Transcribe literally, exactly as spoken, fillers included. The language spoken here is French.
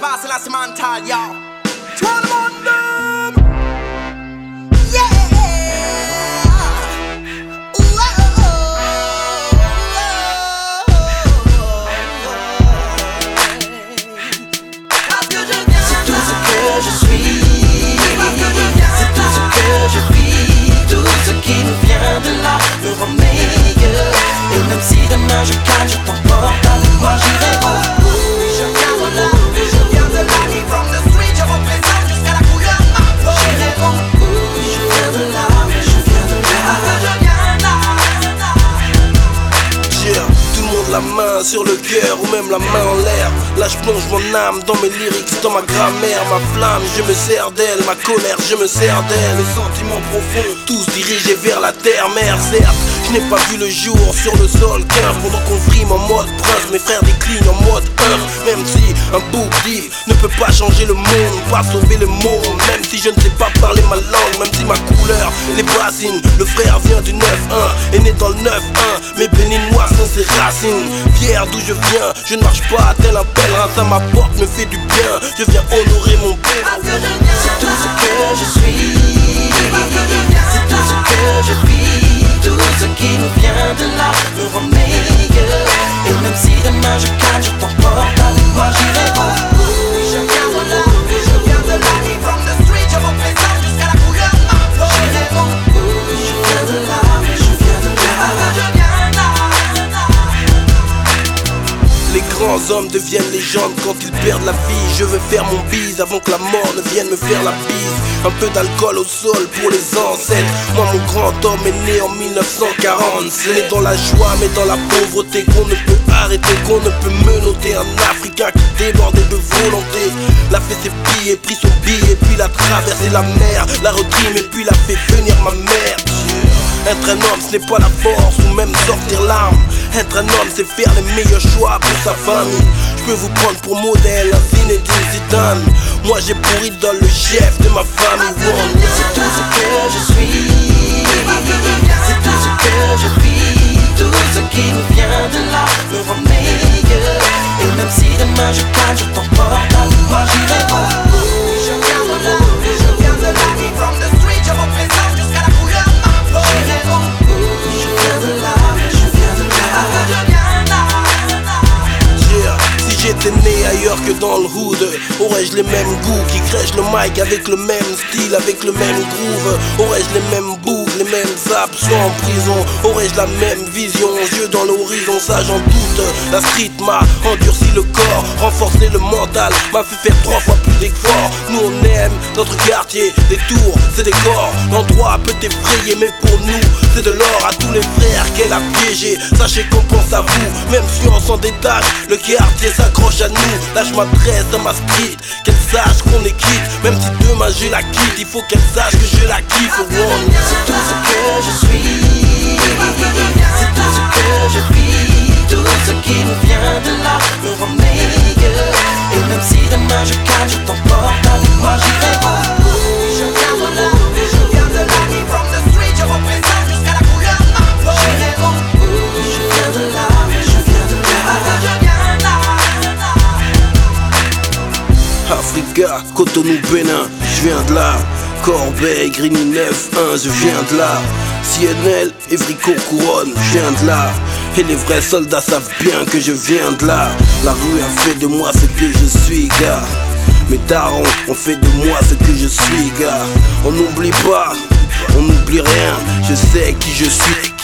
boss, c'est la mental, yo. Tout le monde, yeah. Parce que je viens, c'est tout ce que je suis. C'est tout ce que je vis. Tout ce qui me vient de là me rend meilleur. Et même si demain je gagne, je t'emporte avec moi, j'irai au bout. Je viens de là, je viens de là, ni from the street, je représente jusqu'à la couleur de ma peau. J'irai au bout, je viens de là, je viens de là, je viens de là. Yeah, tout le monde la main sur le cœur ou même la main en l'air. Là je plonge mon âme dans mes lyrics, dans ma grammaire. Ma flamme, je me sers d'elle, ma colère, je me sers d'elle. Les sentiments profonds, tous dirigés vers la terre-mère. Certes, je n'ai pas vu le jour sur le sol car pendant qu'on frime en mode prince, mes frères déclinent en mode œuvre. Même si un book deal ne peut pas changer le monde, pas sauver le monde. Même si je ne sais pas parler ma langue, même si ma couleur les bassines. Le frère vient du neuf un, est né dans le neuf un, mais bénis-moi sans ses racines. Fier d'où je viens, je ne marche pas tel un pèlerin, ça m'apporte, me fait du bien. Je viens honorer mon père. C'est tout ce que je suis. C'est tout ce que je vis. Tout ce qui me vient de là me rend meilleur. Et même si demain je gagne, je t'emporte avec moi, j'irai au bout. Je viens de là, je viens de là, ni from the street, je représente jusqu'à la couleur de ma peau. J'irai au bout. Je viens de là, je viens de là, je viens de là. Les grands hommes deviennent légendes quand ils perdent la vie. Je veux faire mon bise avant que la mort ne vienne me faire la bise. Un peu d'alcool au sol pour les ancêtres. Moi mon grand homme est né en mille neuf cent quarante-sept. Né dans la joie mais dans la pauvreté, qu'on ne peut arrêter, qu'on ne peut menotter. Un Africain qui débordait de volonté, l'a fait ses billets, pris son billet, puis l'a traversé la mer, l'a retrimé, puis l'a fait venir ma mère. Être un homme, ce n'est pas la force ou même sortir l'arme. Être un homme, c'est faire les meilleurs choix pour sa famille. Je peux vous prendre pour modèle un Zinedine Zidane. Moi j'ai pour idole le chef de ma famille. C'est tout ce que je suis. C'est tout ce que je vis. Tout ce qui me vient de là me rend meilleur. Et même si demain je gagne, je t'emporte avec moi, j'irai au bout. Je viens de là, je viens de là, ni from the street, je représente jusqu'à la couleur de ma peau. J'irai au bout. Je viens de là, je viens de là, je viens de là. Yeah. Si j'étais né ailleurs que dans le hood, aurais-je les mêmes goûts qui crèchent le mic avec le même style, avec le même groove? Aurais-je les mêmes boucles, les mêmes absents en prison? Aurais-je la même vision, yeux dans l'horizon? Ça j'en doute. La street m'a endurci le corps, renforcé le mental, m'a fait faire trois fois plus d'efforts. Nous on aime notre quartier, des tours, c'est des corps. L'endroit peut effrayer mais pour nous c'est de l'or. À tous les frères qu'elle a piégés, sachez qu'on pense à vous. Même si on s'en détache, le quartier s'accroche à nous. Là je m'adresse à ma street, qu'elle sache qu'on est quitte. Même si demain je la quitte, il faut qu'elle sache que je la kiffe. C'est tout ce que je suis. C'est tout ce que je vis. Tout ce qui me vient de là me rend meilleur. Et même si demain je gagne, je t'emporte avec moi, j'irai au bout. Je viens de là, je viens de là, ni from the street, je représente jusqu'à la couleur de ma peau. J'irai au bout. Je viens de là, je viens de là, je viens de là. Africa, Cotonou, Bénin, je viens de là. Corbeil, Grigny neuf un, je viens de là. C N L, Évrico, Couronne, je viens de là. Et les vrais soldats savent bien que je viens de là. La rue a fait de moi ce que je suis, gars. Mes darons ont fait de moi ce que je suis, gars. On n'oublie pas, on n'oublie rien. Je sais qui je suis.